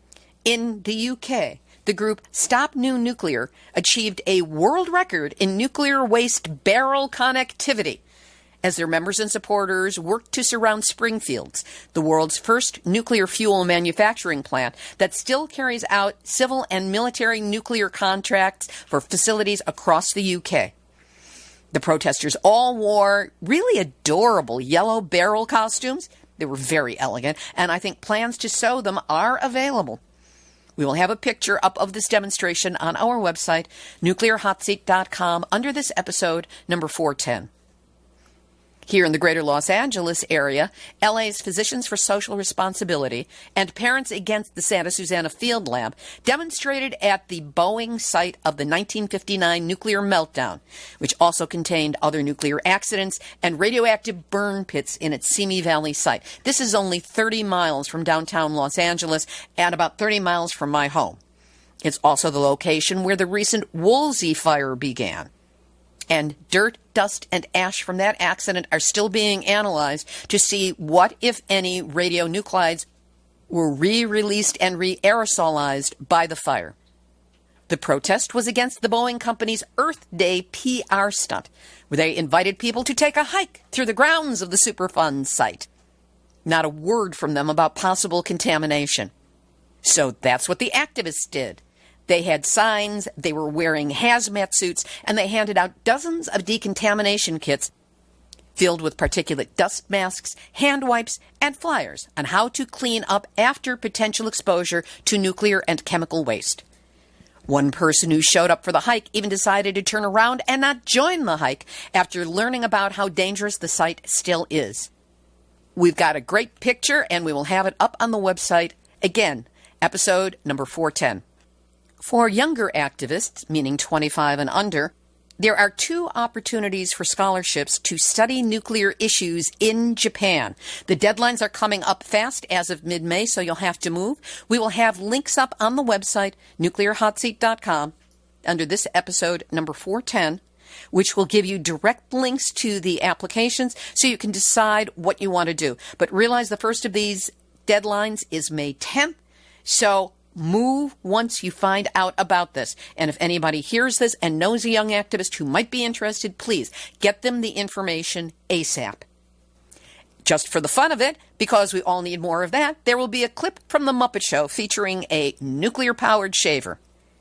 In the UK, the group Stop New Nuclear achieved a world record in nuclear waste barrel connectivity as their members and supporters worked to surround Springfields, the world's first nuclear fuel manufacturing plant that still carries out civil and military nuclear contracts for facilities across the UK. The protesters all wore really adorable yellow barrel costumes. They were very elegant, and I think plans to sew them are available. We will have a picture up of this demonstration on our website, nuclearhotseat.com, under this episode, number 410. Here in the greater Los Angeles area, LA's Physicians for Social Responsibility and Parents Against the Santa Susana Field Lab demonstrated at the Boeing site of the 1959 nuclear meltdown, which also contained other nuclear accidents and radioactive burn pits in its Simi Valley site. This is only 30 miles from downtown Los Angeles and about 30 miles from my home. It's also the location where the recent Woolsey fire began. And dirt, dust, and ash from that accident are still being analyzed to see what, if any, radionuclides were re-released and re-aerosolized by the fire. The protest was against the Boeing company's Earth Day PR stunt, where they invited people to take a hike through the grounds of the Superfund site. Not a word from them about possible contamination. So that's what the activists did. They had signs, they were wearing hazmat suits, and they handed out dozens of decontamination kits filled with particulate dust masks, hand wipes, and flyers on how to clean up after potential exposure to nuclear and chemical waste. One person who showed up for the hike even decided to turn around and not join the hike after learning about how dangerous the site still is. We've got a great picture, and we will have it up on the website. Again, episode number 410. For younger activists, meaning 25 and under, there are 2 opportunities for scholarships to study nuclear issues in Japan. The deadlines are coming up fast as of mid-May, so you'll have to move. We will have links up on the website, nuclearhotseat.com, under this episode, number 410, which will give you direct links to the applications so you can decide what you want to do. But realize the first of these deadlines is May 10th, so move once you find out about this. And if anybody hears this and knows a young activist who might be interested, please get them the information ASAP. Just for the fun of it, because we all need more of that, there will be a clip from The Muppet Show featuring a nuclear-powered shaver.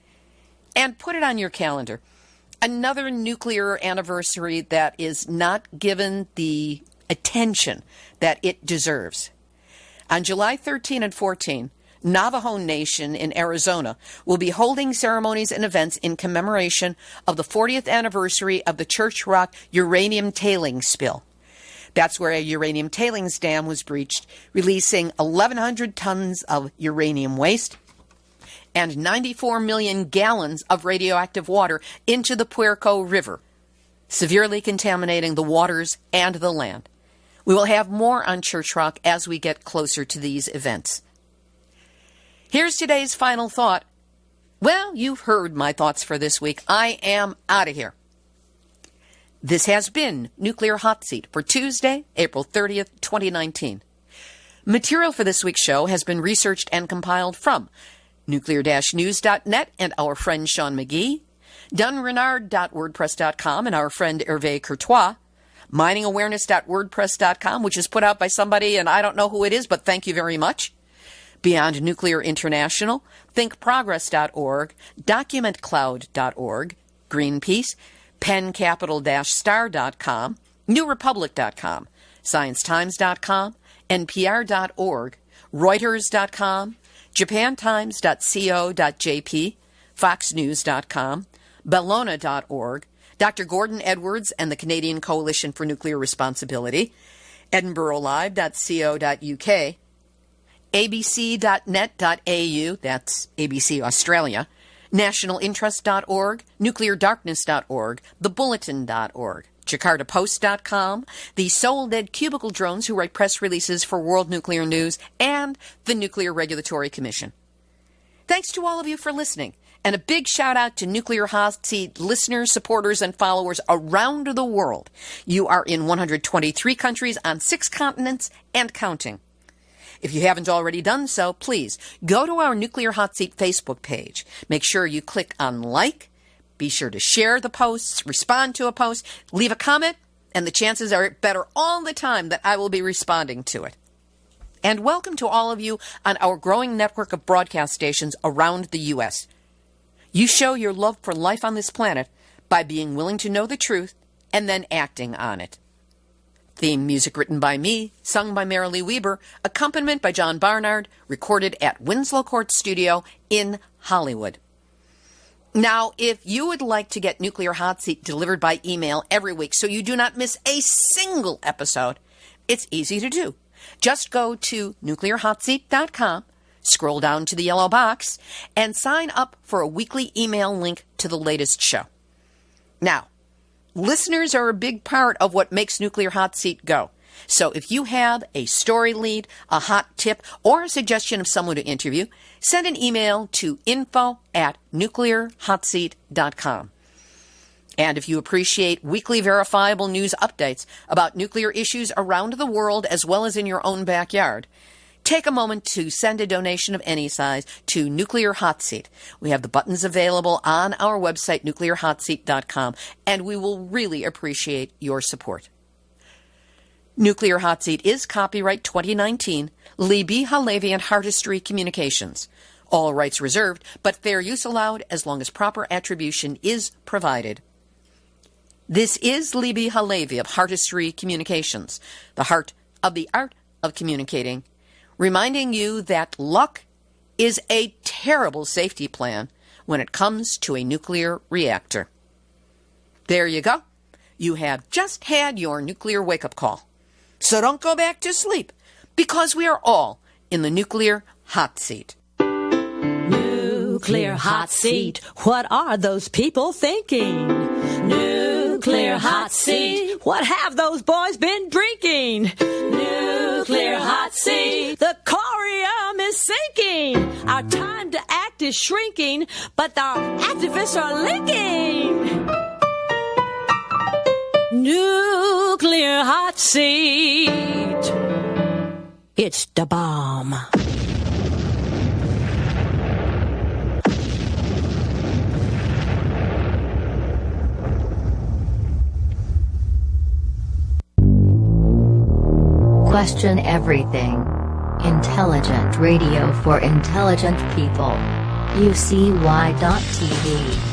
And put it on your calendar. Another nuclear anniversary that is not given the attention that it deserves. On July 13 and 14, Navajo Nation in Arizona will be holding ceremonies and events in commemoration of the 40th anniversary of the Church Rock uranium tailings spill. That's where a uranium tailings dam was breached, releasing 1,100 tons of uranium waste. and 94 million gallons of radioactive water into the Puerco River, severely contaminating the waters and the land. We will have more on Church Rock as we get closer to these events. Here's today's final thought. Well, you've heard my thoughts for this week. I am out of here. This has been Nuclear Hot Seat for Tuesday, April 30th, 2019. Material for this week's show has been researched and compiled from nuclear-news.net and our friend Sean McGee, dunrenard.wordpress.com and our friend Hervé Courtois, miningawareness.wordpress.com, which is put out by somebody, and I don't know who it is, but thank you very much. Beyond Nuclear International, thinkprogress.org, documentcloud.org, Greenpeace, pencapital-star.com, newrepublic.com, sciencetimes.com, npr.org, reuters.com, japantimes.co.jp, foxnews.com, bellona.org, Dr. Gordon Edwards and the Canadian Coalition for Nuclear Responsibility, edinburghlive.co.uk, abc.net.au, that's ABC Australia, nationalinterest.org, nucleardarkness.org, thebulletin.org, jakartapost.com, the Soul Dead Cubicle Drones who write press releases for World Nuclear News, and the Nuclear Regulatory Commission. Thanks to all of you for listening, and a big shout out to Nuclear Hot Seat listeners, supporters, and followers around the world. You are in 123 countries on 6 continents and counting. If you haven't already done so, please go to our Nuclear Hot Seat Facebook page. Make sure you click on like. Be sure to share the posts, respond to a post, leave a comment, and the chances are better all the time that I will be responding to it. And welcome to all of you on our growing network of broadcast stations around the U.S. You show your love for life on this planet by being willing to know the truth and then acting on it. Theme music written by me, sung by Marilee Weber, accompaniment by John Barnard, recorded at Winslow Court Studio in Hollywood. Now, if you would like to get Nuclear Hot Seat delivered by email every week so you do not miss a single episode, it's easy to do. Just go to nuclearhotseat.com, scroll down to the yellow box, and sign up for a weekly email link to the latest show. Now, listeners are a big part of what makes Nuclear Hot Seat go. So if you have a story lead, a hot tip, or a suggestion of someone to interview, send an email to info@nuclearhotseat.com. And if you appreciate weekly verifiable news updates about nuclear issues around the world as well as in your own backyard, take a moment to send a donation of any size to Nuclear Hot Seat. We have the buttons available on our website, nuclearhotseat.com, and we will really appreciate your support. Nuclear Hot Seat is copyright 2019, Libbe HaLevy and Heartistry Communications. All rights reserved, but fair use allowed as long as proper attribution is provided. This is Libbe HaLevy of Heartistry Communications, the heart of the art of communicating, reminding you that luck is a terrible safety plan when it comes to a nuclear reactor. There you go. You have just had your nuclear wake-up call. So don't go back to sleep, because we are all in the Nuclear Hot Seat. Nuclear Hot Seat. What are those people thinking? Nuclear Hot Seat. What have those boys been drinking? Nuclear Hot Seat. The corium is sinking. Our time to act is shrinking, but our activists are linking. Nuclear Hot Seat. It's the bomb. Question everything. Intelligent radio for intelligent people. UCY.tv.